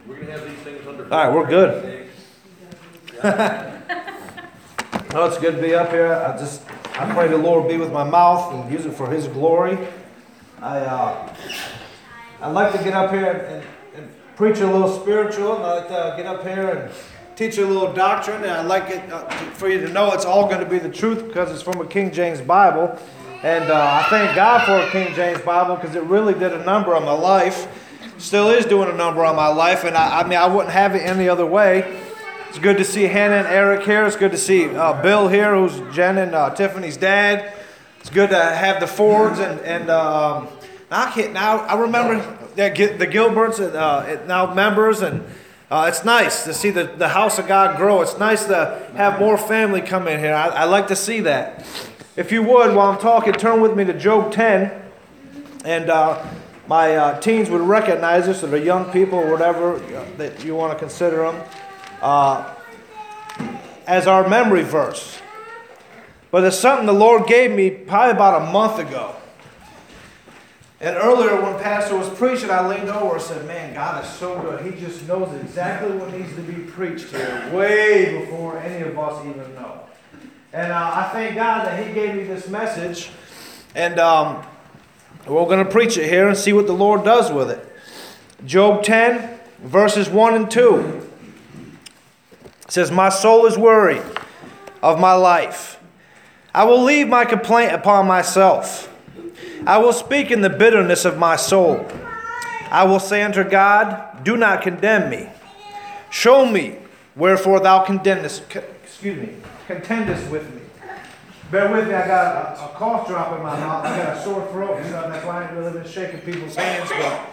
We're going to have these things under. All right, we're good. Oh, it's good to be up here. I pray the Lord be with my mouth and use it for His glory. I like to get up here and preach a little spiritual, and I like to get up here and teach a little doctrine, and I like it for you to know it's all going to be the truth because it's from a King James Bible. And I thank God for a King James Bible because it really did a number on my life. Still is doing a number on my life, and I mean I wouldn't have it any other way. It's good to see Hannah and Eric here. It's good to see Bill here, who's Jen and Tiffany's dad. It's good to have the Fords and I remember the Gilberts and now members, and it's nice to see the house of God grow. It's nice to have more family come in here. I like to see that. If you would, while I'm talking, turn with me to Job 10, and my teens would recognize this, or the young people, or whatever that you want to consider them, as our memory verse. But it's something the Lord gave me probably about a month ago. And earlier when Pastor was preaching, I leaned over and said, man, God is so good. He just knows exactly what needs to be preached here way before any of us even know. And I thank God that He gave me this message. And we're going to preach it here and see what the Lord does with it. Job 10, verses 1 and 2. It says, my soul is weary of my life. I will leave my complaint upon myself. I will speak in the bitterness of my soul. I will say unto God, do not condemn me. Show me wherefore thou contendest with me. Bear with me, I got a cough drop in my mouth. I got a sore throat and stuff. That's why I ain't really been shaking people's hands. But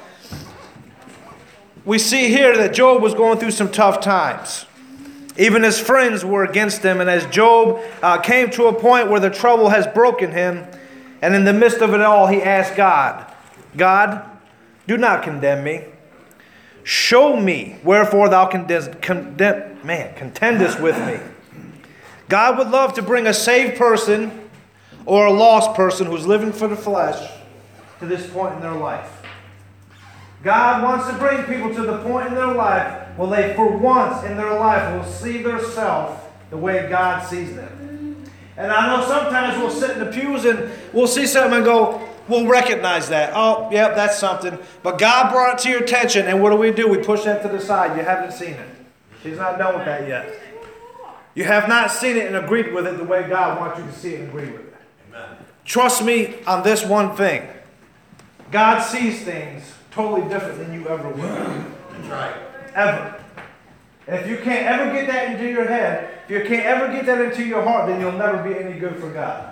we see here that Job was going through some tough times. Even his friends were against him. And as Job came to a point where the trouble has broken him, and in the midst of it all, he asked God, God, do not condemn me. Show me wherefore thou contendest with me. God would love to bring a saved person or a lost person who's living for the flesh to this point in their life. God wants to bring people to the point in their life where they, for once in their life, will see themselves the way God sees them. And I know sometimes we'll sit in the pews and we'll see something and go, we'll recognize that. Oh, yep, that's something. But God brought it to your attention, and what do? We push that to the side. You haven't seen it. He's not done with that yet. You have not seen it and agreed with it the way God wants you to see it and agree with it. Amen. Trust me on this one thing. God sees things totally different than you ever will. That's right. Ever. And if you can't ever get that into your head, if you can't ever get that into your heart, then you'll never be any good for God.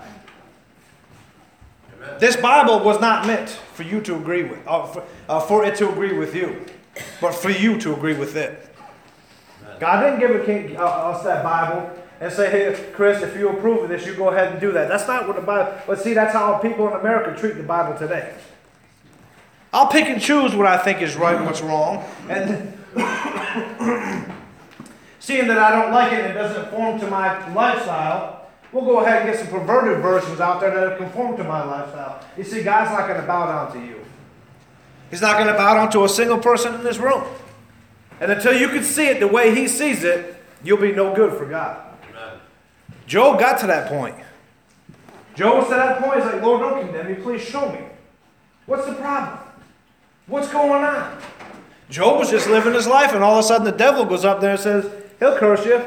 Amen. This Bible was not meant for you to agree with, for it to agree with you, but for you to agree with it. Amen. God didn't give us that Bible and say, hey, Chris, if you approve of this, you go ahead and do that. That's not what the Bible, but see, that's how people in America treat the Bible today. I'll pick and choose what I think is right and what's wrong, and seeing that I don't like it and it doesn't conform to my lifestyle, we'll go ahead and get some perverted versions out there that conform to my lifestyle. You see, God's not going to bow down to you. He's not going to bow down to a single person in this room. And until you can see it the way He sees it, you'll be no good for God. Amen. Job got to that point. Job was to that point. He's like, Lord, don't condemn me. Please show me. What's the problem? What's going on? Job was just living his life, and all of a sudden the devil goes up there and says, he'll curse you.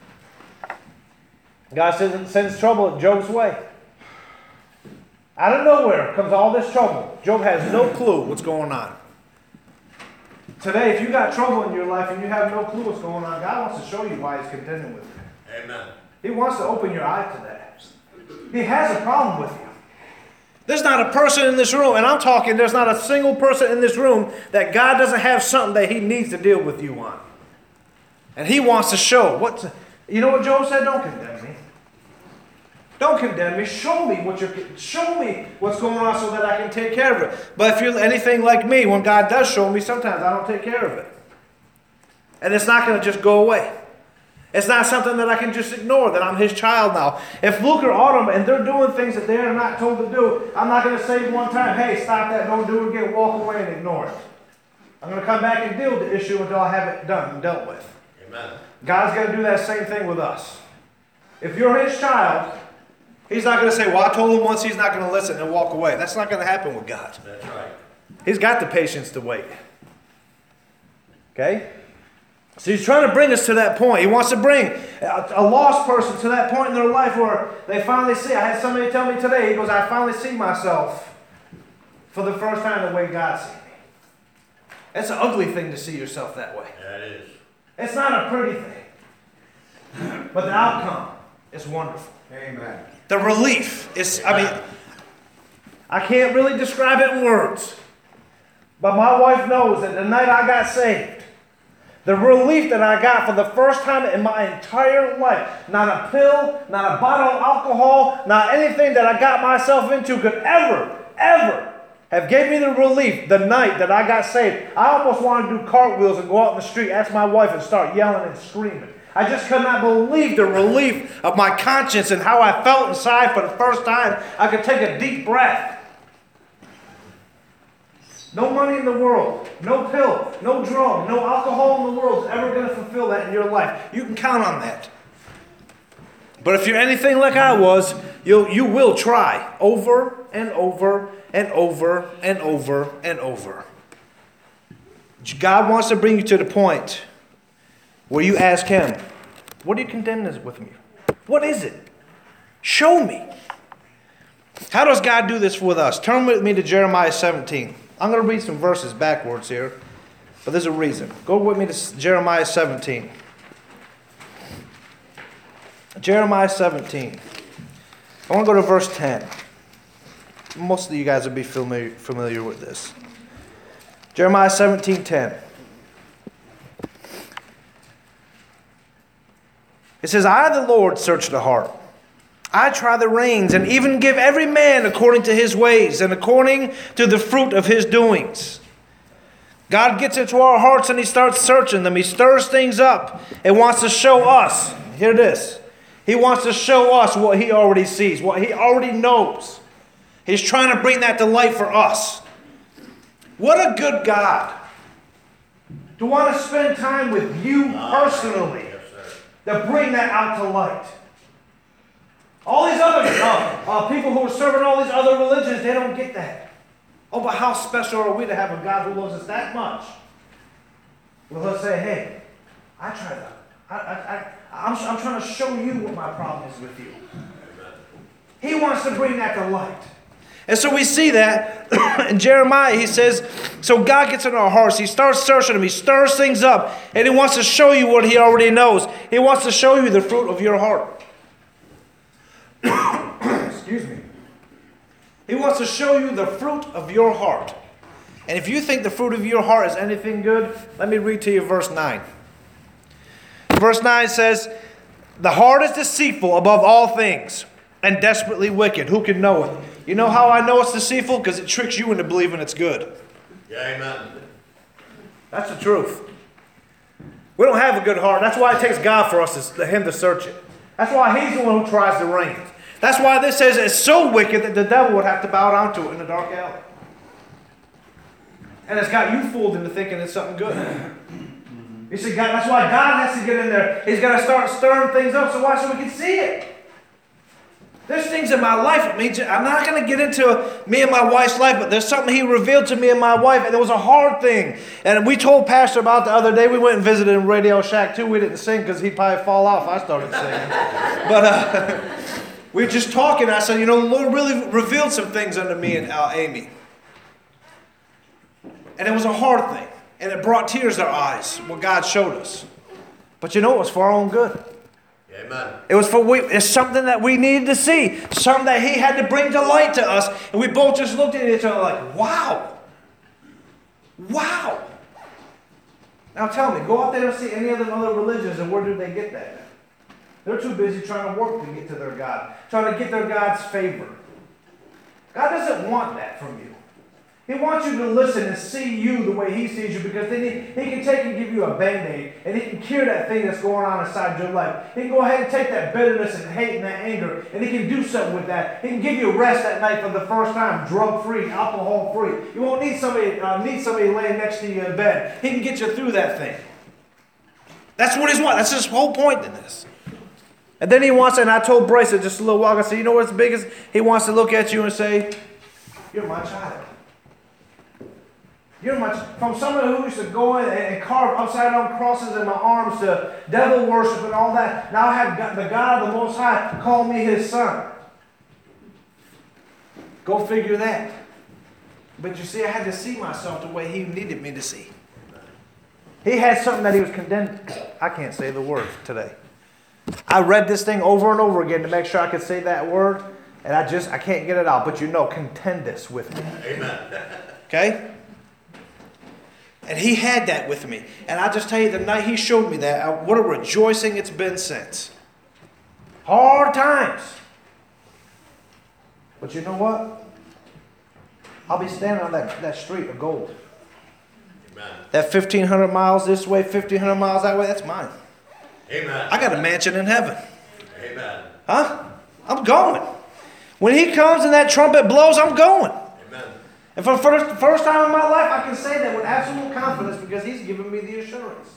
God sends trouble in Job's way. Out of nowhere comes all this trouble. Job has no clue what's going on. Today, if you got trouble in your life and you have no clue what's going on, God wants to show you why He's contending with you. Amen. He wants to open your eye to that. He has a problem with you. There's not a person in this room, and I'm talking, there's not a single person in this room that God doesn't have something that He needs to deal with you on. And He wants to show. You know what Job said? Don't condemn me. Don't condemn me. Show me what's going on so that I can take care of it. But if you're anything like me, when God does show me, sometimes I don't take care of it. And it's not going to just go away. It's not something that I can just ignore, that I'm His child now. If Luke or Autumn and they're doing things that they're not told to do, I'm not going to say one time, hey, stop that, don't do it again, walk away and ignore it. I'm going to come back and deal with the issue until I have it done and dealt with. Amen. God's going to do that same thing with us. If you're His child, He's not going to say, well, I told him once he's not going to listen and walk away. That's not going to happen with God. That's right. He's got the patience to wait. Okay? So He's trying to bring us to that point. He wants to bring a lost person to that point in their life where they finally see. I had somebody tell me today, he goes, I finally see myself for the first time the way God sees me. It's an ugly thing to see yourself that way. Yeah, it is. It's not a pretty thing. But the outcome is wonderful. Amen. The relief is, I can't really describe it in words. But my wife knows that the night I got saved, the relief that I got for the first time in my entire life, not a pill, not a bottle of alcohol, not anything that I got myself into could ever have gave me the relief the night that I got saved. I almost wanted to do cartwheels and go out in the street, ask my wife, and start yelling and screaming. I just could not believe the relief of my conscience and how I felt inside for the first time. I could take a deep breath. No money in the world, no pill, no drug, no alcohol in the world is ever going to fulfill that in your life. You can count on that. But if you're anything like I was, you will try over and over and over and over and over. God wants to bring you to the point where you ask Him, what are you condemning with me? What is it? Show me. How does God do this with us? Turn with me to Jeremiah 17. I'm going to read some verses backwards here, but there's a reason. Go with me to Jeremiah 17. Jeremiah 17. I want to go to verse 10. Most of you guys will be familiar with this. Jeremiah 17:10. It says, I, the Lord, search the heart. I try the reins and even give every man according to his ways and according to the fruit of his doings. God gets into our hearts and He starts searching them. He stirs things up and wants to show us. Hear this. He wants to show us what He already sees, what He already knows. He's trying to bring that to light for us. What a good God to want to spend time with you personally. To bring that out to light. All these other people who are serving all these other religions, they don't get that. Oh, but how special are we to have a God who loves us that much? Well, let's say, hey, I try that. I'm trying to show you what my problem is with you. He wants to bring that to light. And so we see that in Jeremiah. He says, so God gets in our hearts. He starts searching them. He stirs things up. And He wants to show you what He already knows. He wants to show you the fruit of your heart. Excuse me. He wants to show you the fruit of your heart. And if you think the fruit of your heart is anything good, let me read to you verse 9. Verse 9 says, the heart is deceitful above all things and desperately wicked. Who can know it? You know how I know it's deceitful? Because it tricks you into believing it's good. Yeah, amen. That's the truth. We don't have a good heart. That's why it takes God for us, Him to search it. That's why He's the one who tries the reins. That's why this says it's so wicked that the devil would have to bow down to it in the dark alley. And it's got you fooled into thinking it's something good. You see, God, that's why God has to get in there. He's got to start stirring things up. So why? So we can see it. There's things in my life. I'm not going to get into me and my wife's life, but there's something He revealed to me and my wife, and it was a hard thing. And we told Pastor about the other day. We went and visited in Radio Shack too. We didn't sing because he'd probably fall off if I started singing. But we were just talking. I said, the Lord really revealed some things unto me and Amy. And it was a hard thing. And it brought tears to our eyes, what God showed us. But it was for our own good. Amen. It's something that we needed to see. Something that He had to bring to light to us. And we both just looked at each other like, wow. Wow. Now tell me, go out there and see any of the other religions, and where do they get that? They're too busy trying to work to get to their God. Trying to get their God's favor. God doesn't want that from you. He wants you to listen and see you the way he sees you, because then he can take and give you a Band-Aid, and he can cure that thing that's going on inside your life. He can go ahead and take that bitterness and hate and that anger, and he can do something with that. He can give you rest at night for the first time, drug-free, alcohol-free. You won't need somebody laying next to you in bed. He can get you through that thing. That's what he's wanting. That's his whole point in this. And then he wants, and I told Bryce just a little while ago, I said, you know what's the biggest? He wants to look at you and say, you're my child. You're my, from someone who used to go in and carve upside down crosses in my arms to devil worship and all that. Now I have the God of the Most High call me his son. Go figure that. But you see, I had to see myself the way he needed me to see. He had something that he was condemned. I can't say the word today. I read this thing over and over again to make sure I could say that word, and I can't get it out. But contend this with me. Amen. Okay? And he had that with me. And I just tell you, the night he showed me that, what a rejoicing it's been since. Hard times. But you know what? I'll be standing on that street of gold. Amen. That 1,500 miles this way, 1,500 miles that way, that's mine. Amen. I got a mansion in heaven. Amen. Huh? I'm going. When he comes and that trumpet blows, I'm going. Amen. And for the first time in my life, I can say that with absolute confidence because he's given me the assurance.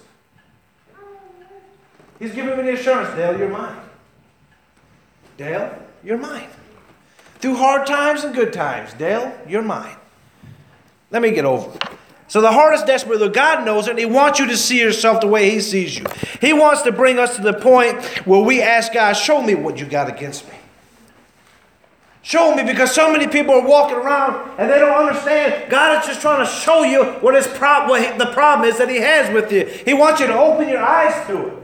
He's given me the assurance, Dale, you're mine. Dale, you're mine. Through hard times and good times, Dale, you're mine. Let me get over it. So the heart is desperate, though God knows it, and he wants you to see yourself the way he sees you. He wants to bring us to the point where we ask God, show me what you got against me. Show me, because so many people are walking around and they don't understand. God is just trying to show you what the problem is that he has with you. He wants you to open your eyes to it.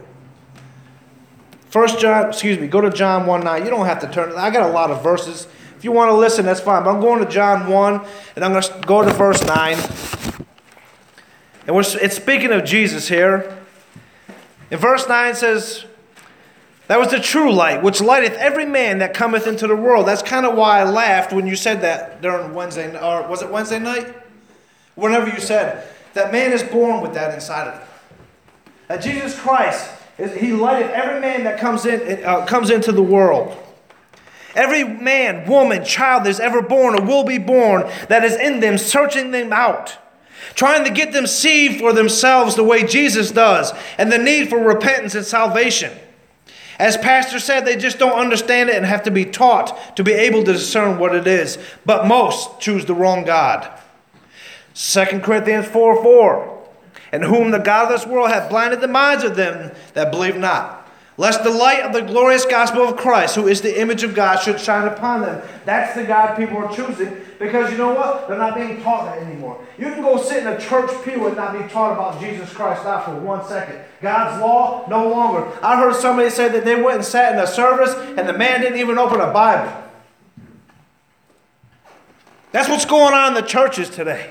Go to John 1:9. You don't have to turn. I got a lot of verses. If you want to listen, that's fine. But I'm going to John 1, and I'm going to go to verse 9. And it's speaking of Jesus here. In verse 9 it says, that was the true light, which lighteth every man that cometh into the world. That's kind of why I laughed when you said that during Wednesday, or was it Wednesday night? Whenever you said, that man is born with that inside of him. That Jesus Christ, he lighteth every man that comes into the world. Every man, woman, child that is ever born or will be born, that is in them, searching them out. Trying to get them see for themselves the way Jesus does. And the need for repentance and salvation. As Pastor said, they just don't understand it and have to be taught to be able to discern what it is. But most choose the wrong God. 2 Corinthians 4:4. And whom the God of this world hath blinded the minds of them that believe not. Lest the light of the glorious gospel of Christ, who is the image of God, should shine upon them. That's the God people are choosing. Because you know what? They're not being taught that anymore. You can go sit in a church pew and not be taught about Jesus Christ, not for 1 second. God's law, no longer. I heard somebody say that they went and sat in a service and the man didn't even open a Bible. That's what's going on in the churches today.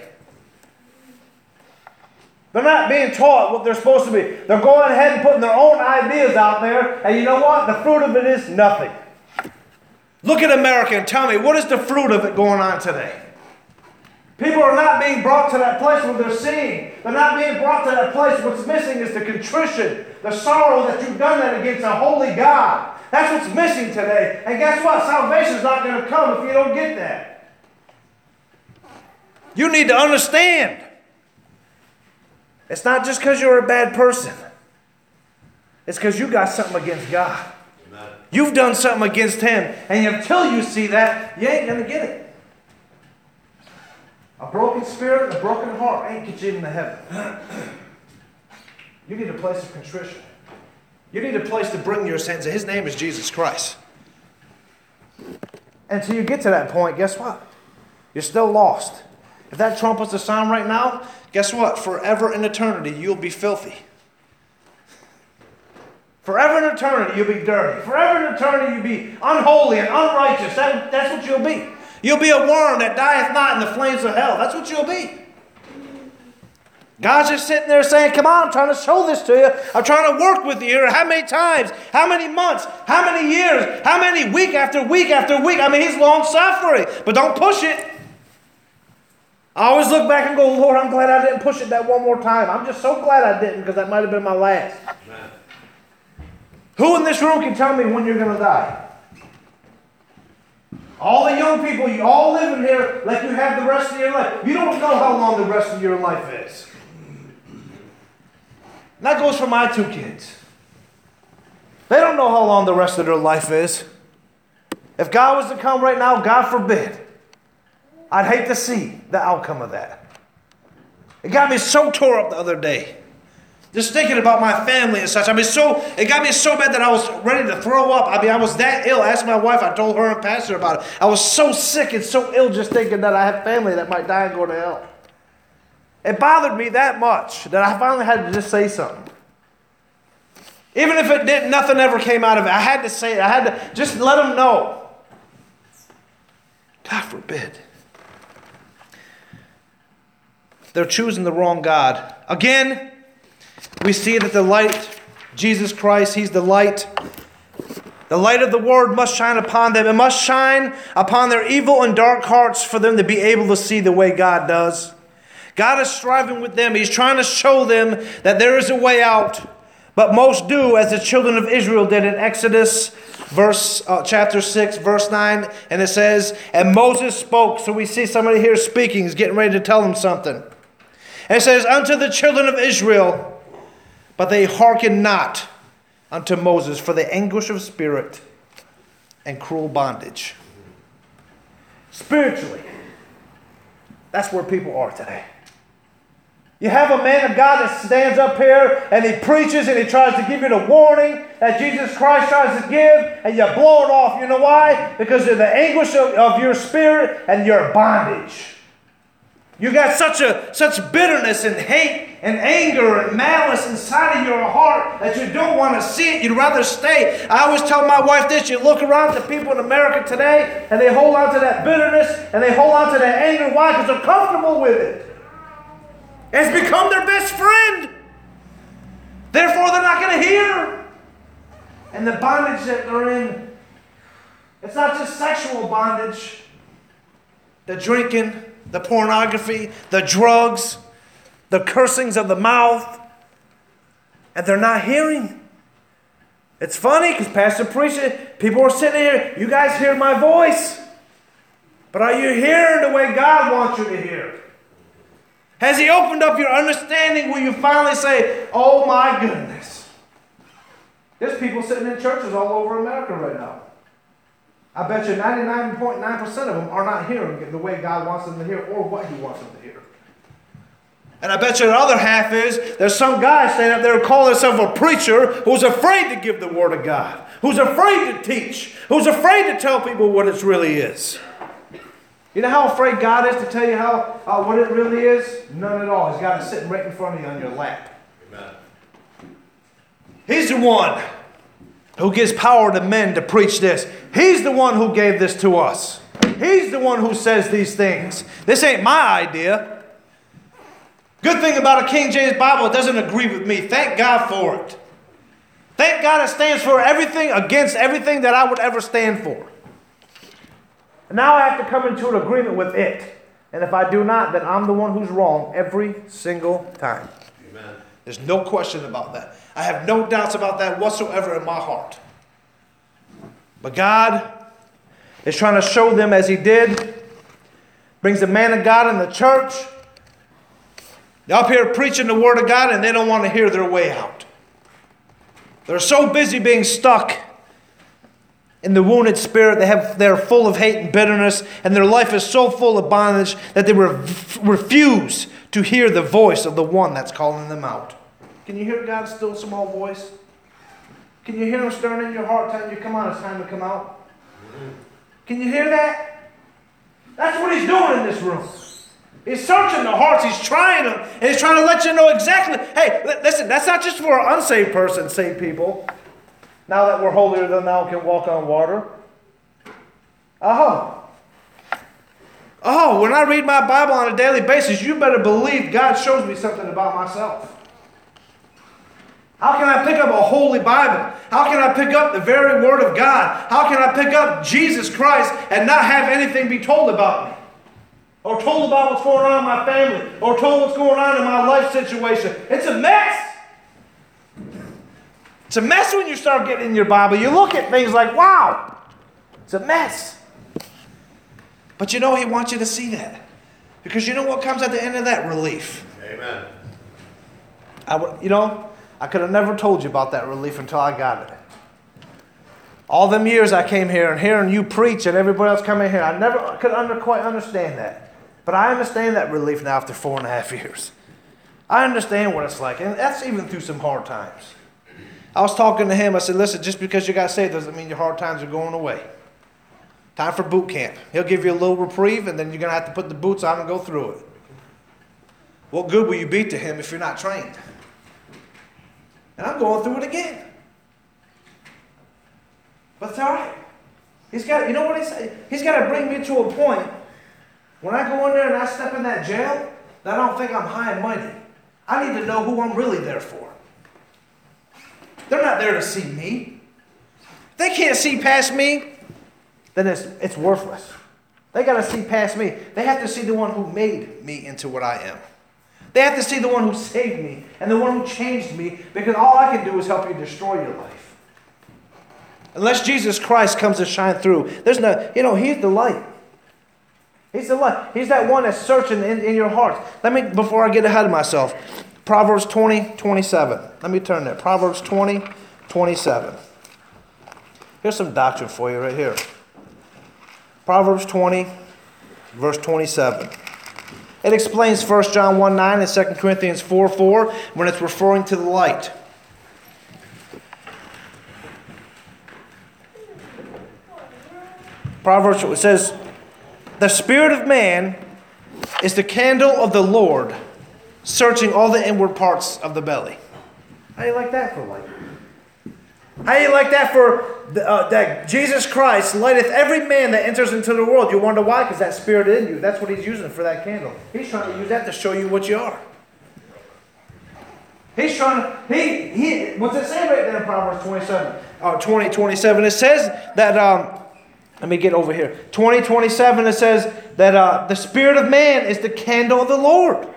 They're not being taught what they're supposed to be. They're going ahead and putting their own ideas out there. And you know what? The fruit of it is nothing. Look at America and tell me, what is the fruit of it going on today? People are not being brought to that place where they're seeing. They're not being brought to that place. What's missing is the contrition, the sorrow that you've done that against a holy God. That's what's missing today. And guess what? Salvation's not going to come if you don't get that. You need to understand. It's not just because you're a bad person. It's because you got something against God. Amen. You've done something against him. And until you see that, you ain't going to get it. A broken spirit and a broken heart ain't get you into heaven. You need a place of contrition. You need a place to bring your sins. His name is Jesus Christ. Until you get to that point, guess what? You're still lost. If that trumpet's a sound right now, guess what? Forever in eternity, you'll be filthy. Forever in eternity, you'll be dirty. Forever in eternity, you'll be unholy and unrighteous. That's what you'll be. You'll be a worm that dieth not in the flames of hell. That's what you'll be. God's just sitting there saying, come on, I'm trying to show this to you. I'm trying to work with you here. How many times? How many months? How many years? How many week after week after week? I mean, he's long suffering, but don't push it. I always look back and go, Lord, I'm glad I didn't push it that one more time. I'm just so glad I didn't, because that might have been my last. Amen. Who in this room can tell me when you're going to die? All the young people, you all living here like you have the rest of your life. You don't know how long the rest of your life is. And that goes for my 2 kids. They don't know how long the rest of their life is. If God was to come right now, God forbid, I'd hate to see the outcome of that. It got me so tore up the other day. Just thinking about my family and such. It got me so bad that I was ready to throw up. I was that ill. I asked my wife, I told her and Pastor about it. I was so sick and so ill just thinking that I have family that might die and go to hell. It bothered me that much that I finally had to just say something. Even if it didn't, nothing ever came out of it. I had to say it. I had to just let them know. God forbid. They're choosing the wrong God. Again, we see that the light, Jesus Christ, He's the light. The light of the Word must shine upon them. It must shine upon their evil and dark hearts for them to be able to see the way God does. God is striving with them. He's trying to show them that there is a way out. But most do, as the children of Israel did in Exodus chapter 6, verse 9. And it says, and Moses spoke. So we see somebody here speaking. He's getting ready to tell them something. And it says, unto the children of Israel, but they hearkened not unto Moses for the anguish of spirit and cruel bondage. Spiritually, that's where people are today. You have a man of God that stands up here and he preaches and he tries to give you the warning that Jesus Christ tries to give, and you blow it off. You know why? Because of the anguish of your spirit and your bondage. You got such bitterness and hate and anger and malice inside of your heart that you don't want to see it. You'd rather stay. I always tell my wife this. You look around at the people in America today and they hold on to that bitterness and they hold on to that anger. Why? Because they're comfortable with it. It's become their best friend. Therefore, they're not going to hear. And the bondage that they're in, it's not just sexual bondage. The drinking, the pornography, the drugs, the cursings of the mouth. And they're not hearing. It's funny because Pastor preaching, people are sitting here, you guys hear my voice. But are you hearing the way God wants you to hear? Has He opened up your understanding where you finally say, oh my goodness. There's people sitting in churches all over America right now. I bet you 99.9% of them are not hearing the way God wants them to hear or what He wants them to hear. And I bet you the other half is there's some guy standing up there calling himself a preacher who's afraid to give the Word of God, who's afraid to teach, who's afraid to tell people what it really is. You know how afraid God is to tell you what it really is? None at all. He's got it sitting right in front of you on your lap. Amen. He's the one who gives power to men to preach this. He's the one who gave this to us. He's the one who says these things. This ain't my idea. Good thing about a King James Bible, it doesn't agree with me. Thank God for it. Thank God it stands for everything against everything that I would ever stand for. And now I have to come into an agreement with it. And if I do not, then I'm the one who's wrong every single time. Amen. There's no question about that. I have no doubts about that whatsoever in my heart. But God is trying to show them as He did. Brings the man of God in the church. They're up here preaching the Word of God and they don't want to hear their way out. They're so busy being stuck in the wounded spirit. They're full of hate and bitterness, and their life is so full of bondage that they refuse to hear the voice of the one that's calling them out. Can you hear God's still small voice? Can you hear Him stirring in your heart telling you, come on, it's time to come out? Can you hear that? That's what He's doing in this room. He's searching the hearts. He's trying them, and He's trying to let you know exactly, hey, listen, that's not just for an unsaved person, saved people. Now that we're holier than thou can walk on water. Oh, when I read my Bible on a daily basis, you better believe God shows me something about myself. How can I pick up a holy Bible? How can I pick up the very Word of God? How can I pick up Jesus Christ and not have anything be told about me? or told about what's going on in my family, or told what's going on in my life situation. It's a mess. It's a mess when you start getting in your Bible. You look at things like, wow, it's a mess. But you know, he wants you to see that. Because you know what comes at the end of that? Relief. Amen. I could have never told you about that relief until I got it. All them years I came here and hearing you preach and everybody else coming here, I never could quite understand that. But I understand that relief now after 4.5 years. I understand what it's like, and that's even through some hard times. I was talking to him, I said, listen, just because you got saved doesn't mean your hard times are going away. Time for boot camp. He'll give you a little reprieve, and then you're going to have to put the boots on and go through it. What good will you be to him if you're not trained? And I'm going through it again. But it's all right. He's got, you know what he said? He's got to bring me to a point when I go in there and I step in that jail that I don't think I'm high and mighty. I need to know who I'm really there for. They're not there to see me. If they can't see past me, then it's worthless. They got to see past me. They have to see the one who made me into what I am. They have to see the one who saved me and the one who changed me, because all I can do is help you destroy your life. Unless Jesus Christ comes to shine through, there's no, he's the light. He's the light. He's that one that's searching in your heart. Before I get ahead of myself, Proverbs 20:27. Let me turn there. Proverbs 20:27. Here's some doctrine for you right here. Proverbs 20, verse 27. It explains 1 John 1:9 and 2 Corinthians 4:4 when it's referring to the light. Proverbs, it says, the spirit of man is the candle of the Lord, searching all the inward parts of the belly. How do you like that for light? How do you like that for that Jesus Christ lighteth every man that enters into the world? You wonder why? Because that spirit in you. That's what he's using for that candle. He's trying to use that to show you what you are. He's trying to, what's it say right there in Proverbs 20:27? It says that, let me get over here. 20:27, it says that the spirit of man is the candle of the Lord.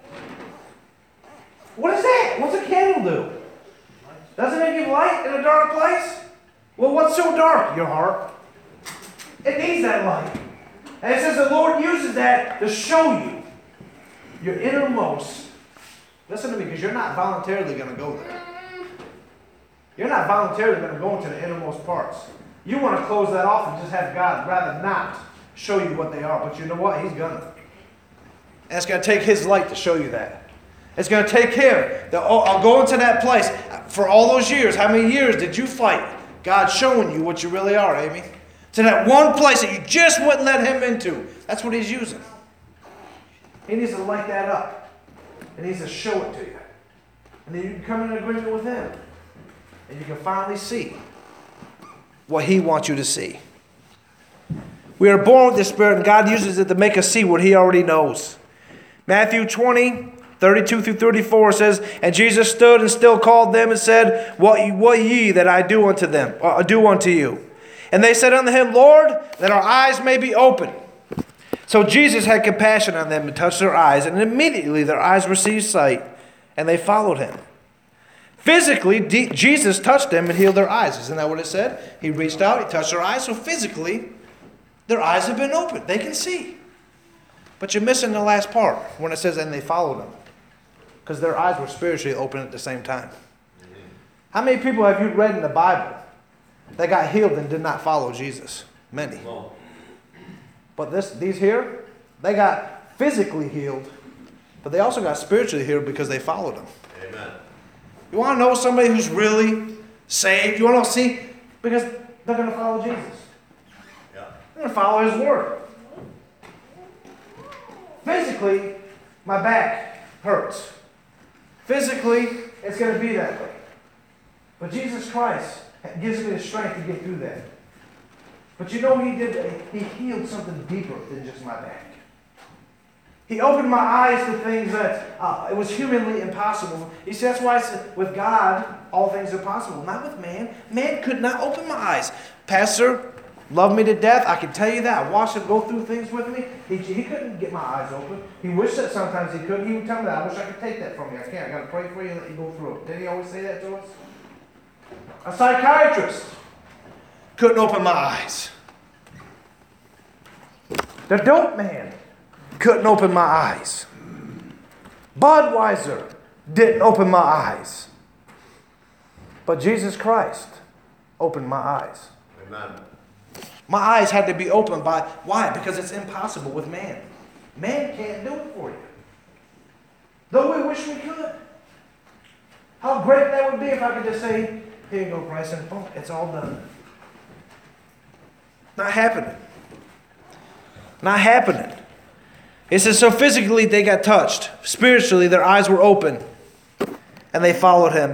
What is that? What's a candle do? Does it make you light in a dark place? Well, what's so dark? Your heart. It needs that light. And it says the Lord uses that to show you your innermost. Listen to me, because you're not voluntarily going to go there. You're not voluntarily going to go into the innermost parts. You want to close that off and just have God rather not show you what they are. But you know what? He's going to. And it's going to take His light to show you that. It's going to take Him. I'll go into that place. For all those years, how many years did you fight? God showing you what you really are, Amy. To that one place that you just wouldn't let Him into. That's what He's using. He needs to light that up. He needs to show it to you. And then you can come in agreement with Him. And you can finally see what He wants you to see. We are born with the Spirit, and God uses it to make us see what He already knows. Matthew 20:32-34 says, and Jesus stood and still called them and said, What ye that I do unto them, do unto you? And they said unto Him, Lord, that our eyes may be open. So Jesus had compassion on them and touched their eyes, and immediately their eyes received sight, and they followed Him. Physically, Jesus touched them and healed their eyes. Isn't that what it said? He reached out, He touched their eyes. So physically, their eyes have been opened. They can see. But you're missing the last part when it says, and they followed Him. Because their eyes were spiritually open at the same time. How many people have you read in the Bible that got healed and did not follow Jesus? Many. But these here, they got physically healed, but they also got spiritually healed because they followed Him. Amen. You want to know somebody who's really saved? You want to see? Because they're going to follow Jesus. Yeah. They're going to follow His word. Physically, my back hurts. Physically, it's going to be that way. But Jesus Christ gives me the strength to get through that. But you know what He did? He healed something deeper than just my back. He opened my eyes to things that it was humanly impossible. He said, that's why I said, with God, all things are possible. Not with man. Man could not open my eyes. Pastor, Loved me to death. I can tell you that. I watched him go through things with me. He couldn't get my eyes open. He wished that sometimes he could. He would tell me that. I wish I could take that from you. I can't. I got to pray for you and let you go through it. Didn't he always say that to us? A psychiatrist couldn't open my eyes. The dope man couldn't open my eyes. Budweiser didn't open my eyes. But Jesus Christ opened my eyes. Amen. My eyes had to be opened by, why? Because it's impossible with man. Man can't do it for you. Though we wish we could. How great that would be if I could just say, here you go, Bryson, boom, it's all done. Not happening. Not happening. It says, so physically they got touched. Spiritually, their eyes were open. And they followed him.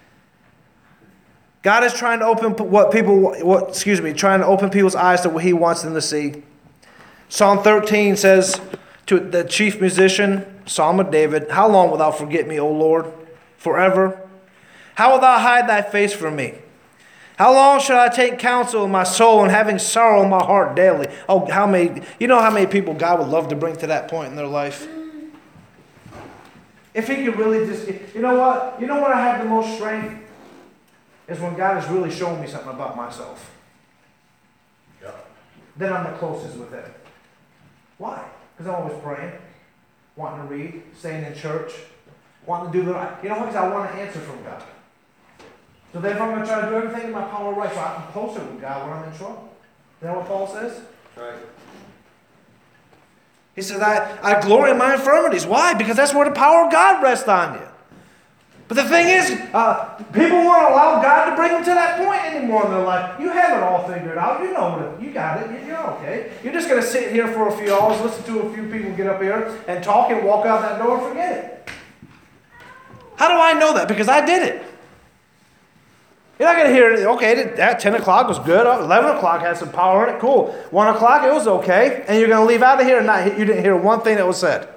God is trying to open trying to open people's eyes to what he wants them to see. Psalm 13 says to the chief musician, Psalm of David, how long wilt thou forget me, O Lord? Forever? How wilt thou hide thy face from me? How long shall I take counsel in my soul and having sorrow in my heart daily? Oh, how many people God would love to bring to that point in their life? If he could really just, you know what? You know when I have the most strength? Is when God is really showing me something about myself. Yep. Then I'm the closest with him. Why? Because I'm always praying, wanting to read, staying in church, wanting to do the right. You know what? Because I want an answer from God. So then if I'm going to try to do everything in my power right, so I'm closer with God when I'm in trouble. You know what Paul says? Right. He says, I glory in my infirmities. Why? Because that's where the power of God rests on you. But the thing is, people won't allow God to bring them to that point anymore in their life. You have it all figured out. You know it. You got it. You're okay. You're just going to sit here for a few hours, listen to a few people get up here and talk and walk out that door and forget it. How do I know that? Because I did it. You're not going to hear it. Okay, that 10 o'clock was good. 11 o'clock had some power in it. Cool. 1 o'clock, it was okay. And you're going to leave out of here and you didn't hear one thing that was said.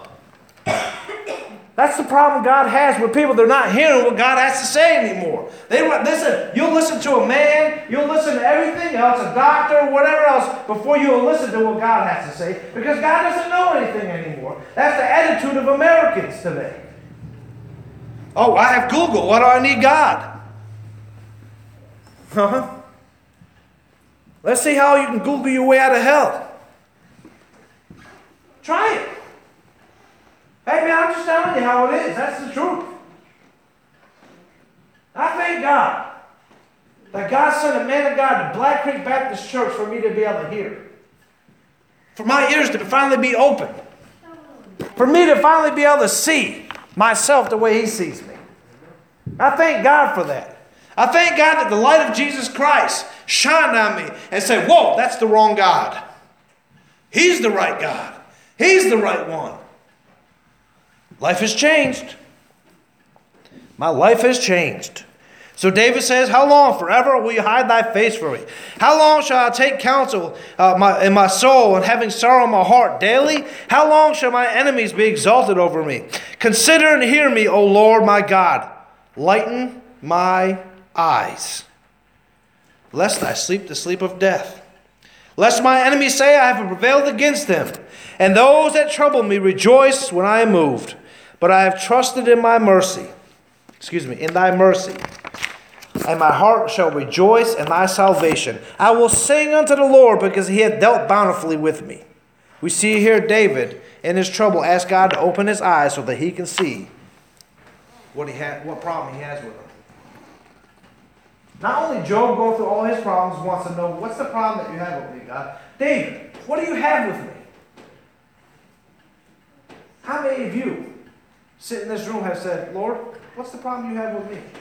That's the problem God has with people. They're not hearing what God has to say anymore. Listen, you'll listen to a man, you'll listen to everything else, a doctor, whatever else, before you'll listen to what God has to say, because God doesn't know anything anymore. That's the attitude of Americans today. Oh, I have Google. Why do I need God? Let's see how you can Google your way out of hell. Try it. Hey man, I'm just telling you how it is. That's the truth. I thank God that God sent a man of God to Black Creek Baptist Church for me to be able to hear. For my ears to finally be open. For me to finally be able to see myself the way he sees me. I thank God for that. I thank God that the light of Jesus Christ shined on me and said, whoa, that's the wrong God. He's the right God. He's the right one. Life has changed. My life has changed. So David says, how long forever will you hide thy face from me? How long shall I take counsel in my soul and having sorrow in my heart daily? How long shall my enemies be exalted over me? Consider and hear me, O Lord my God. Lighten my eyes, lest I sleep the sleep of death. Lest my enemies say I have prevailed against them, and those that trouble me rejoice when I am moved. But I have trusted in thy mercy, and my heart shall rejoice in thy salvation. I will sing unto the Lord because he hath dealt bountifully with me. We see here David in his trouble ask God to open his eyes so that he can see what problem he has with him. Not only Job going through all his problems wants to know, what's the problem that you have with me, God? David, what do you have with me? How many of you sitting in this room have said, Lord, what's the problem you have with me?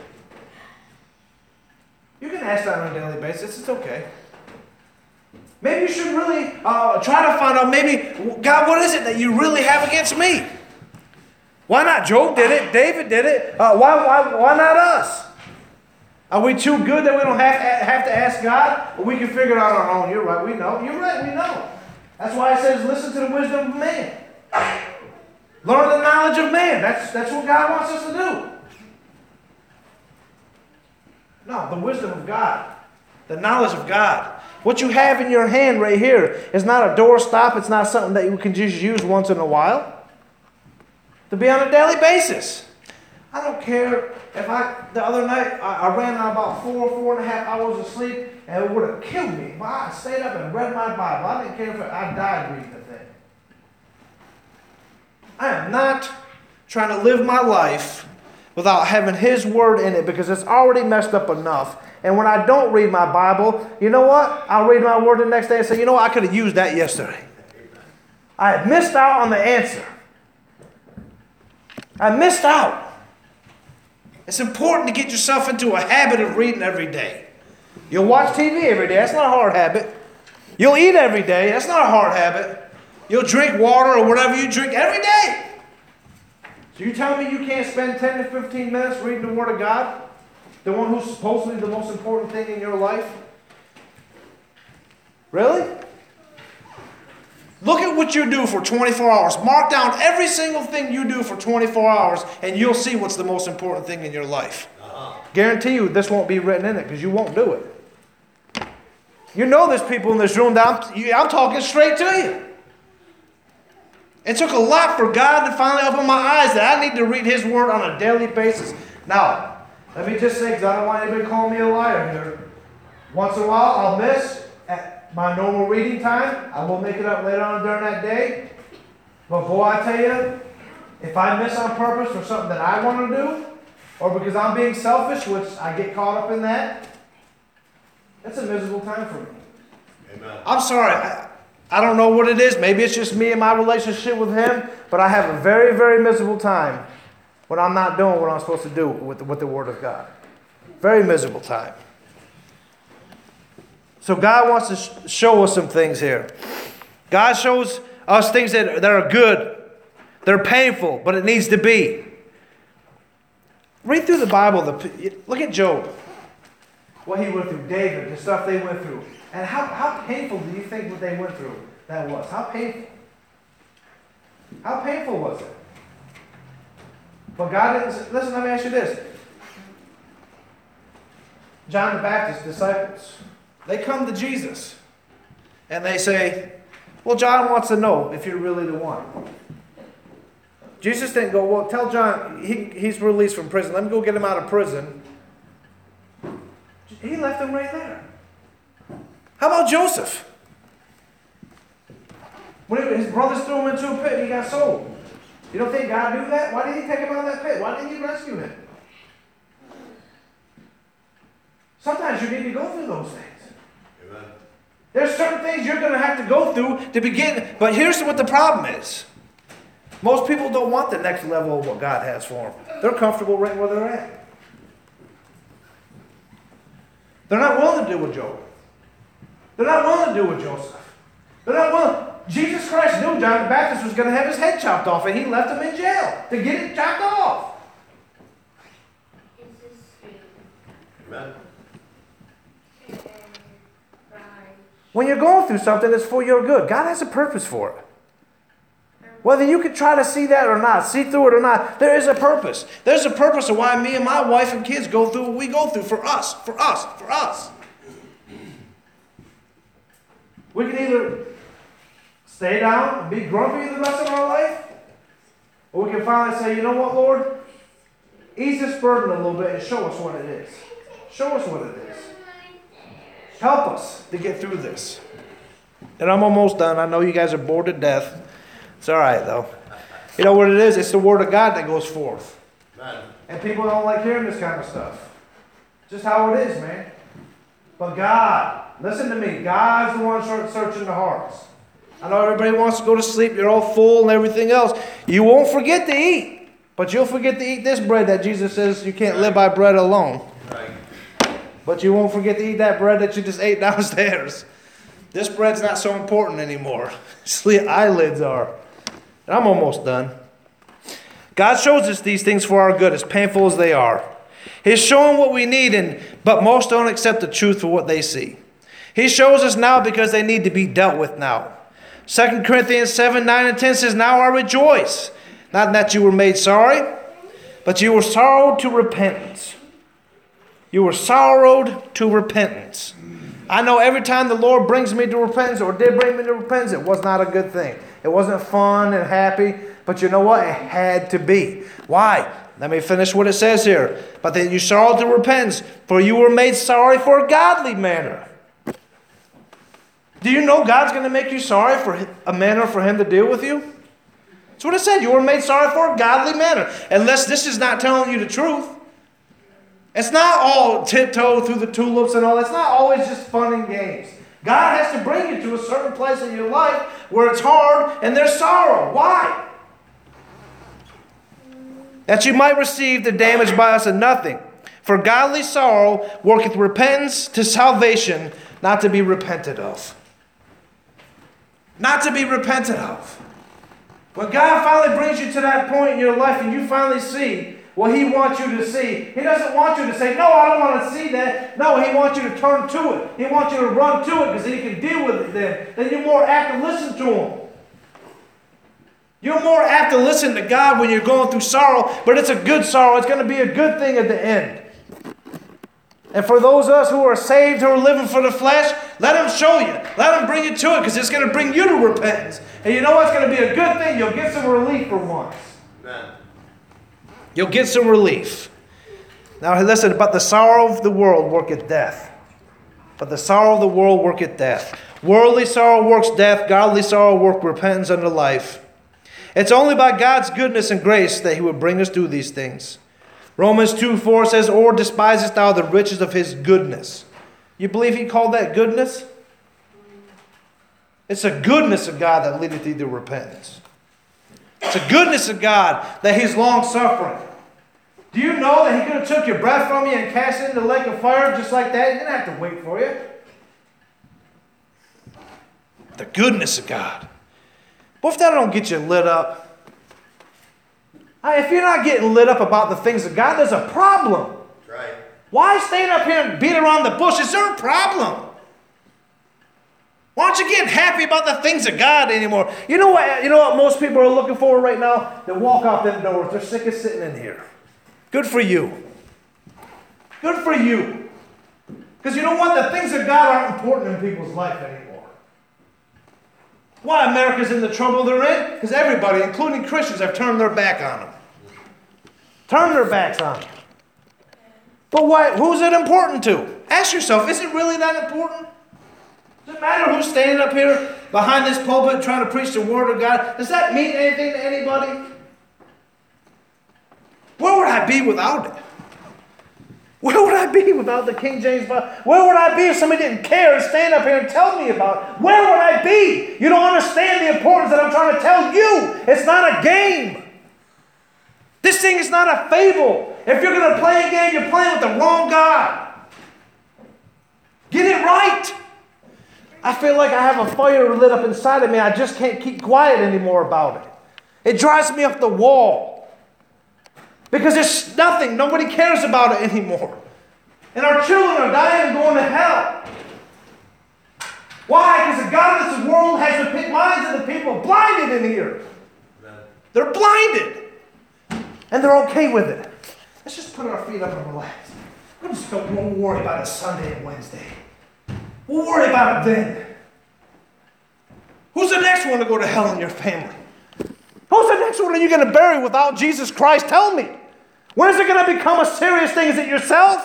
You can ask that on a daily basis. It's okay. Maybe you should really try to find out, maybe, God, what is it that you really have against me? Why not? Job did it. David did it. Why not us? Are we too good that we don't have to ask God? Or we can figure it out on our own. You're right. We know. You're right. We know. That's why it says, listen to the wisdom of man. Learn the knowledge of man. That's what God wants us to do. No, the wisdom of God. The knowledge of God. What you have in your hand right here is not a doorstop. It's not something that you can just use once in a while. To be on a daily basis. I don't care if the other night, I ran out about 4.5 hours of sleep, and it would have killed me. But I stayed up and read my Bible. I didn't care if I died reading the thing. I am not trying to live my life without having His Word in it, because it's already messed up enough. And when I don't read my Bible, you know what? I'll read my Word the next day and say, you know what? I could have used that yesterday. I had missed out on the answer. I missed out. It's important to get yourself into a habit of reading every day. You'll watch TV every day. That's not a hard habit. You'll eat every day. That's not a hard habit. You'll drink water or whatever you drink every day. So you telling me you can't spend 10 to 15 minutes reading the Word of God? The one who's supposedly the most important thing in your life? Really? Look at what you do for 24 hours. Mark down every single thing you do for 24 hours, and you'll see what's the most important thing in your life. Guarantee you this won't be written in it, because you won't do it. You know there's people in this room that I'm talking straight to you. It took a lot for God to finally open my eyes that I need to read His Word on a daily basis. Now, let me just say, because I don't want anybody to call me a liar here. Once in a while, I'll miss at my normal reading time. I will make it up later on during that day. But boy, I tell you, if I miss on purpose for something that I want to do, or because I'm being selfish, which I get caught up in that, that's a miserable time for me. Amen. I'm sorry. I don't know what it is. Maybe it's just me and my relationship with Him, but I have a very, very miserable time when I'm not doing what I'm supposed to do with the Word of God. Very miserable time. So God wants to show us some things here. God shows us things that are good. They're painful, but it needs to be. Read through the Bible. Look at Job. What he went through. David, the stuff they went through. And how painful do you think what they went through that was? How painful? How painful was it? But God didn't. Listen, let me ask you this. John the Baptist's disciples, they come to Jesus. And they say, well, John wants to know if you're really the one. Jesus didn't go, well, tell John he's released from prison. Let me go get him out of prison. He left him right there. How about Joseph? When his brothers threw him into a pit and he got sold. You don't think God knew that? Why did He take him out of that pit? Why didn't He rescue him? Sometimes you need to go through those things. Amen. There's certain things you're going to have to go through to begin. But here's what the problem is. Most people don't want the next level of what God has for them. They're comfortable right where they're at. They're not willing to do with Job. They're not willing to do with Joseph. They're not willing. Jesus Christ knew John the Baptist was going to have his head chopped off, and He left him in jail to get it chopped off. Amen. When you're going through something, it's for your good. God has a purpose for it. Whether you can try to see that or not, see through it or not, there is a purpose. There's a purpose of why me and my wife and kids go through what we go through for us, for us, for us. We can either stay down and be grumpy the rest of our life, or we can finally say, you know what, Lord? Ease this burden a little bit and show us what it is. Show us what it is. Help us to get through this. And I'm almost done. I know you guys are bored to death. It's all right, though. You know what it is? It's the Word of God that goes forth. Amen. And people don't like hearing this kind of stuff. Just how it is, man. But God, listen to me. God's the one searching the hearts. I know everybody wants to go to sleep. You're all full and everything else. You won't forget to eat. But you'll forget to eat this bread that Jesus says you can't live by bread alone. Right. But you won't forget to eat that bread that you just ate downstairs. This bread's not so important anymore. Sleep eyelids are. And I'm almost done. God shows us these things for our good, as painful as they are. He's showing what we need, but most don't accept the truth for what they see. He shows us now because they need to be dealt with now. 2 Corinthians 7, 9, and 10 says, now I rejoice, not that you were made sorry, but you were sorrowed to repentance. You were sorrowed to repentance. I know every time the Lord brings me to repentance, or did bring me to repentance, it was not a good thing. It wasn't fun and happy, but you know what? It had to be. Why? Let me finish what it says here. But that you sorrow to repentance, for you were made sorry for a godly manner. Do you know God's going to make you sorry for a manner for Him to deal with you? That's what it said. You were made sorry for a godly manner. Unless this is not telling you the truth. It's not all tiptoe through the tulips and all. It's not always just fun and games. God has to bring you to a certain place in your life where it's hard and there's sorrow. Why? That you might receive the damage by us and nothing. For godly sorrow worketh repentance to salvation, not to be repented of. Not to be repented of. When God finally brings you to that point in your life and you finally see what He wants you to see, He doesn't want you to say, no, I don't want to see that. No, He wants you to turn to it. He wants you to run to it because He can deal with it then. Then you're more apt to listen to Him. You're more apt to listen to God when you're going through sorrow, but it's a good sorrow. It's going to be a good thing at the end. And for those of us who are saved, who are living for the flesh, let Him show you. Let Him bring you to it because it's going to bring you to repentance. And you know what's going to be a good thing? You'll get some relief for once. Amen. You'll get some relief. Now listen, but the sorrow of the world worketh death. But the sorrow of the world worketh death. Worldly sorrow works death. Godly sorrow works repentance unto life. It's only by God's goodness and grace that He would bring us through these things. Romans 2:4 says, or despisest thou the riches of His goodness? You believe He called that goodness? It's the goodness of God that leadeth thee to repentance. It's the goodness of God that He's long-suffering. Do you know that He could have took your breath from you and cast it into the lake of fire just like that? He didn't have to wait for you. The goodness of God. What if that don't get you lit up? If you're not getting lit up about the things of God, there's a problem. That's right. Why stand up here and beat around the bush? Is there a problem? Why aren't you getting happy about the things of God anymore? You know what? You know what most people are looking for right now? They walk out them doors. They're sick of sitting in here. Good for you. Good for you. Because you know what? The things of God aren't important in people's life anymore. Why America's in the trouble they're in? Because everybody, including Christians, have turned their back on them. Turned their backs on them. But why? Who's it important to? Ask yourself, is it really that important? Does it matter who's standing up here behind this pulpit trying to preach the Word of God? Does that mean anything to anybody? Where would I be without it? Where would I be without the King James Bible? Where would I be if somebody didn't care and stand up here and tell me about it? Where would I be? You don't understand the importance that I'm trying to tell you. It's not a game. This thing is not a fable. If you're going to play a game, you're playing with the wrong God. Get it right. I feel like I have a fire lit up inside of me. I just can't keep quiet anymore about it. It drives me up the wall. Because there's nothing. Nobody cares about it anymore. And our children are dying and going to hell. Why? Because the God of this world has the minds of the people blinded in here. Amen. They're blinded. And they're okay with it. Let's just put our feet up and relax. We'll worry about it Sunday and Wednesday. We'll worry about it then. Who's the next one to go to hell in your family? Who's the next one are you going to bury without Jesus Christ? Tell me. When is it going to become a serious thing? Is it yourself?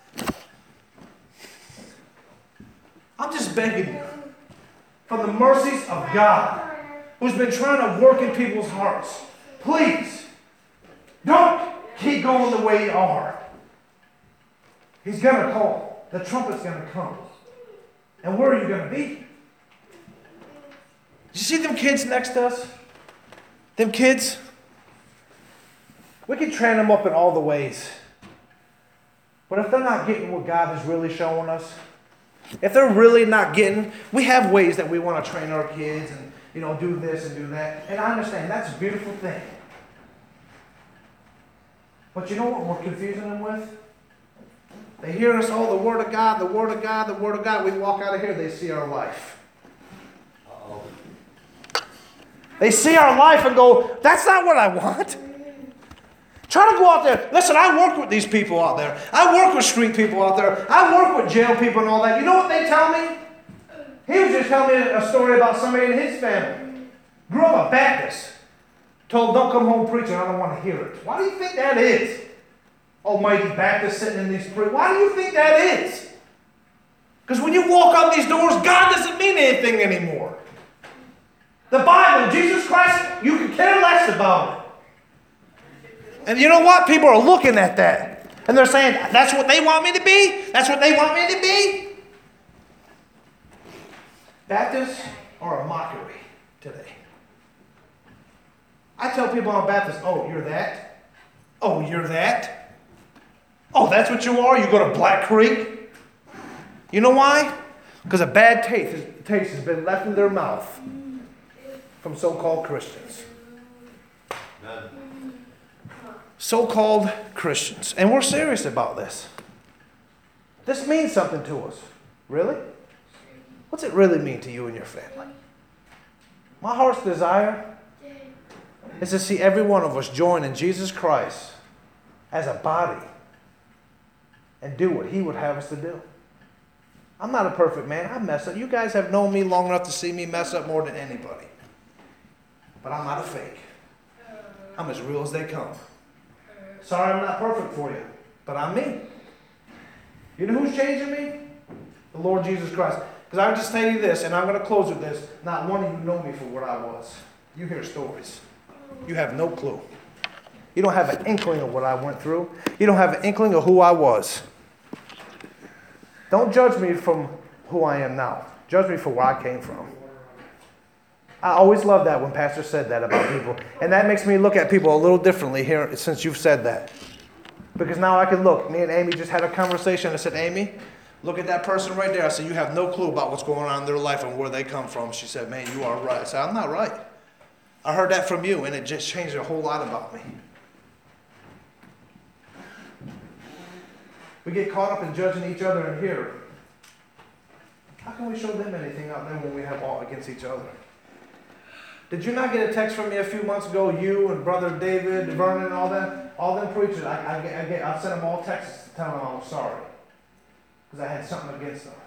I'm just begging you for the mercies of God, who's been trying to work in people's hearts. Please, don't keep going the way you are. He's going to call. The trumpet's going to come. And where are you going to be? Did you see them kids next to us? Them kids? We can train them up in all the ways. But if they're not getting what God is really showing us, if they're really not getting, we have ways that we want to train our kids and, do this and do that. And I understand, that's a beautiful thing. But you know what we're confusing them with? They hear us, the Word of God, the Word of God, the Word of God. We walk out of here, they see our life. Uh-oh. They They see our life and go, that's not what I want. Try to go out there. Listen, I work with these people out there. I work with street people out there. I work with jail people and all that. You know what they tell me? He was just telling me a story about somebody in his family. Grew up a Baptist. Told, don't come home preaching. I don't want to hear it. Why do you think that is? Almighty Baptist sitting in these prayers. Why do you think that is? Because when you walk out these doors, God doesn't mean anything anymore. The Bible, Jesus Christ, you can care less about it. And you know what? People are looking at that. And they're saying, that's what they want me to be? That's what they want me to be? Baptists are a mockery today. I tell people I'm a Baptist, oh, you're that? Oh, you're that? Oh, that's what you are? You go to Black Creek? You know why? Because a bad taste has been left in their mouth from so-called Christians. Amen. So-called Christians. And we're serious about this. This means something to us. Really? What's it really mean to you and your family? My heart's desire is to see every one of us join in Jesus Christ as a body and do what He would have us to do. I'm not a perfect man. I mess up. You guys have known me long enough to see me mess up more than anybody. But I'm not a fake. I'm as real as they come. Sorry I'm not perfect for you, but I'm me. You know who's changing me? The Lord Jesus Christ. Because I would just tell you this, and I'm going to close with this. Not one of you know me for what I was. You hear stories. You have no clue. You don't have an inkling of what I went through. You don't have an inkling of who I was. Don't judge me from who I am now. Judge me for where I came from. I always love that when Pastor said that about people. And that makes me look at people a little differently here since you've said that. Because now I can look. Me and Amy just had a conversation. I said, Amy, look at that person right there. I said, you have no clue about what's going on in their life and where they come from. She said, man, you are right. I said, I'm not right. I heard that from you, and it just changed a whole lot about me. We get caught up in judging each other in here. How can we show them anything out there when we have all against each other? Did you not get a text from me a few months ago, you and Brother David, Vernon, and all them preachers? I sent them all texts telling them I was sorry. Because I had something against them.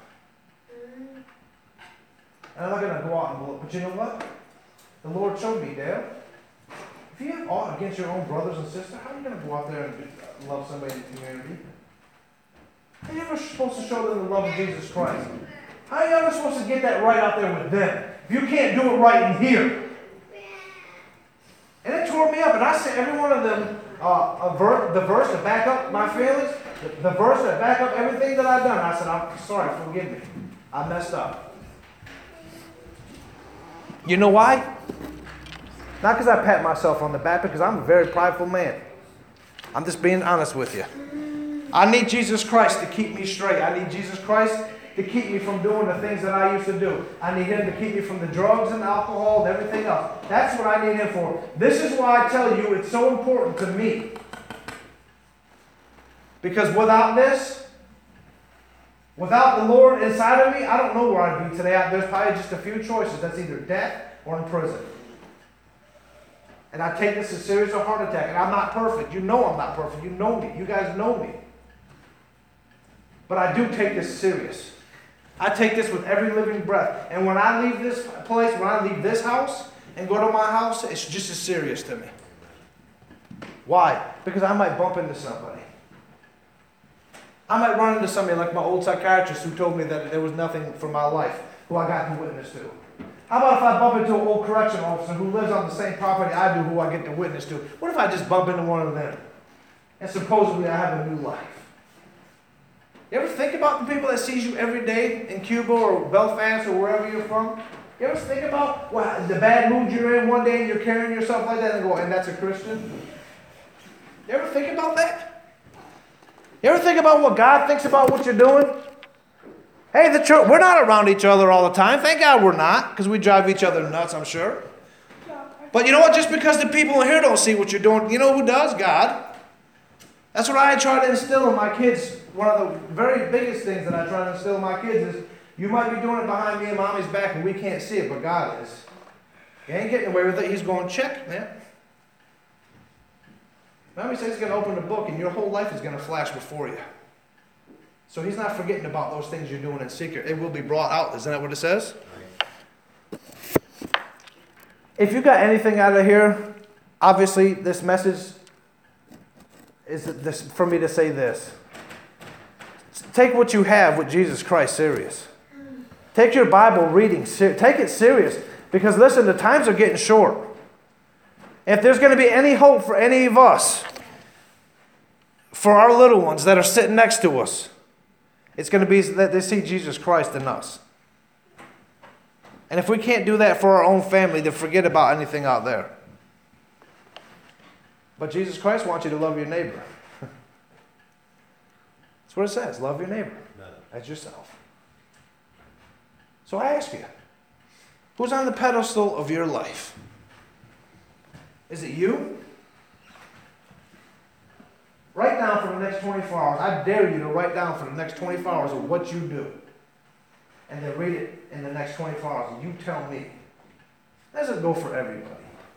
And I'm not going to go out and blow. But you know what? The Lord showed me, Dale. If you have aught against your own brothers and sisters, how are you going to go out there and love somebody in the community? How are you ever supposed to show them the love of Jesus Christ? How are you ever supposed to get that right out there with them? If you can't do it right in here. And it tore me up. And I sent every one of them the verse to back up my feelings, the verse that back up everything that I've done. I said, I'm sorry, forgive me. I messed up. You know why? Not because I pat myself on the back, because I'm a very prideful man. I'm just being honest with you. I need Jesus Christ to keep me straight. I need Jesus Christ to keep me from doing the things that I used to do. I need Him to keep me from the drugs and alcohol and everything else. That's what I need Him for. This is why I tell you it's so important to me. Because without this, without the Lord inside of me, I don't know where I'd be today. There's probably just a few choices. That's either death or in prison. And I take this as serious as a heart attack. And I'm not perfect. You know I'm not perfect. You know me. You guys know me. But I do take this serious. I take this with every living breath. And when I leave this place, when I leave this house and go to my house, it's just as serious to me. Why? Because I might bump into somebody. I might run into somebody like my old psychiatrist who told me that there was nothing for my life, who I got to witness to. How about if I bump into an old correction officer who lives on the same property I do, who I get to witness to? What if I just bump into one of them and supposedly I have a new life? You ever think about the people that sees you every day in Cuba or Belfast or wherever you're from? You ever think about the bad mood you're in one day and you're carrying yourself like that and go, and that's a Christian? You ever think about that? You ever think about what God thinks about what you're doing? Hey, the church, we're not around each other all the time. Thank God we're not, because we drive each other nuts, I'm sure. But you know what? Just because the people in here don't see what you're doing, you know who does? God. That's what I try to instill in my kids. One of the very biggest things that I try to instill in my kids is, you might be doing it behind me and mommy's back and we can't see it, but God is. You ain't getting away with it. He's going, check, man. Remember, he says he's going to open the book and your whole life is going to flash before you. So he's not forgetting about those things you're doing in secret. It will be brought out. Isn't that what it says? Right. If you got anything out of here, obviously this message is this, for me to say this. Take what you have with Jesus Christ serious. Take your Bible reading, take it serious. Because listen, the times are getting short. If there's going to be any hope for any of us, for our little ones that are sitting next to us, it's going to be that they see Jesus Christ in us. And if we can't do that for our own family, then forget about anything out there. But Jesus Christ wants you to love your neighbor. That's what it says. Love your neighbor as yourself. So I ask you, who's on the pedestal of your life? Is it you? Write down for the next 24 hours. I dare you to write down for the next 24 hours of what you do. And then read it in the next 24 hours. And you tell me. That doesn't go for everybody.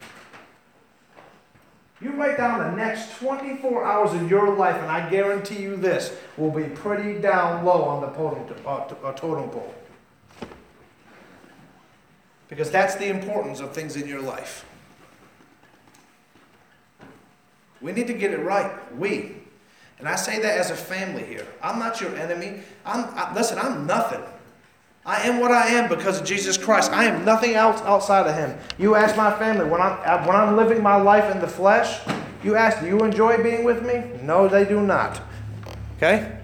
You write down the next 24 hours of your life, and I guarantee you this will be pretty down low on the totem pole. Because that's the importance of things in your life. We need to get it right. We. And I say that as a family here. I'm not your enemy. Listen, I'm nothing. I am what I am because of Jesus Christ. I am nothing else outside of Him. You ask my family, when I'm living my life in the flesh, you ask, do you enjoy being with me? No, they do not. Okay?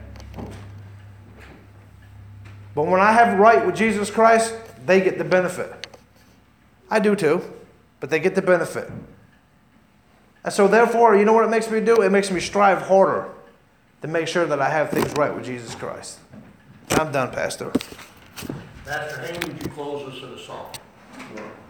But when I have right with Jesus Christ, they get the benefit. I do too, but they get the benefit. And so therefore, you know what it makes me do? It makes me strive harder to make sure that I have things right with Jesus Christ. I'm done, Pastor. Pastor Hayne, would you close us in a song?